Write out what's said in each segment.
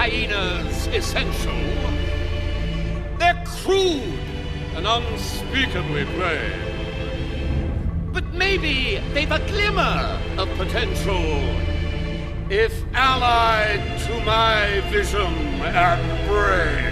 hyenas essential. They're crude and unspeakably brave. But maybe they've a glimmer of potential if allied to my vision and brain.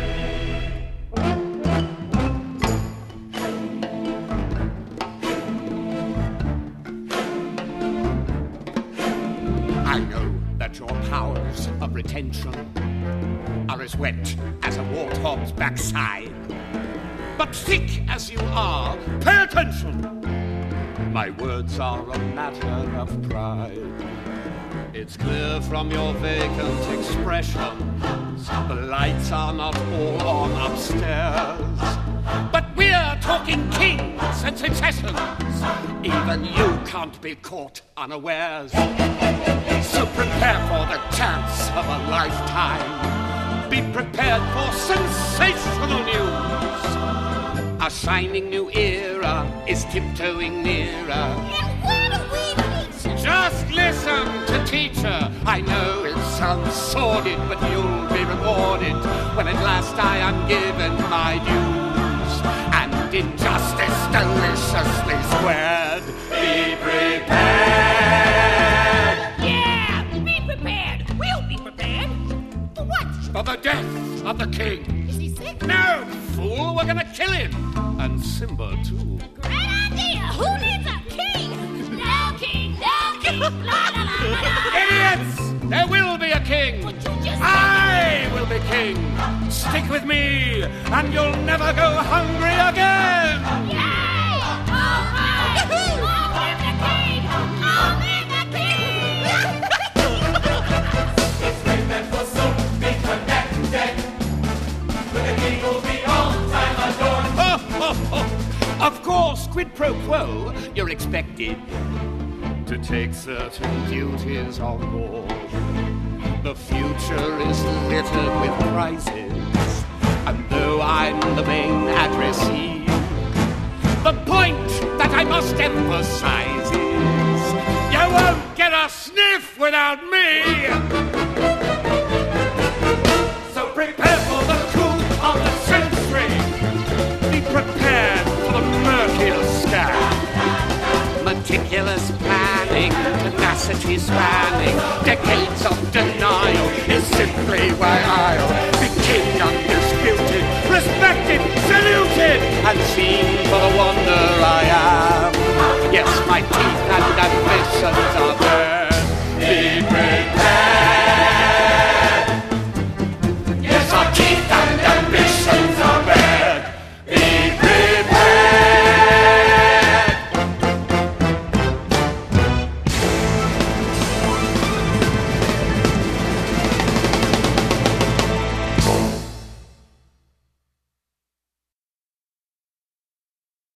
I know that your powers of retention are as wet as a warthog's backside. But thick as you are, pay attention. My words are a matter of pride. It's clear from your vacant expressions the lights are not all on upstairs. But we're talking kings and successions. Even you can't be caught unawares. So prepare for the chance of a lifetime. Be prepared for sensational news. A shining new era is tiptoeing nearer. And what do we need? Just listen to teacher. I know it sounds sordid, but you'll be rewarded when at last I am given my dues. And injustice deliciously squared. Be prepared. Yeah, be prepared. We'll be prepared. For what? For the death of the king. Is he sick? No, fool, we're gonna kill him. And Simba, too. Great idea. Who needs a king? No king, no king. La la la la la. Idiots! There will be a king. But you just I will be king. Stick with me, and you'll never go hungry again. Yay! All right. Long live the king. Long live the king. It's meant for soon be connected. With the king will be all time adored. Of course, quid pro quo, you're expected to take certain duties on board. The future is littered with prizes, and though I'm the main addressee, the point that I must emphasize is you won't get a sniff without me. So prepare for the coup of the century. Be prepared for the murkier sky. Meticulous planning, tenacity spanning,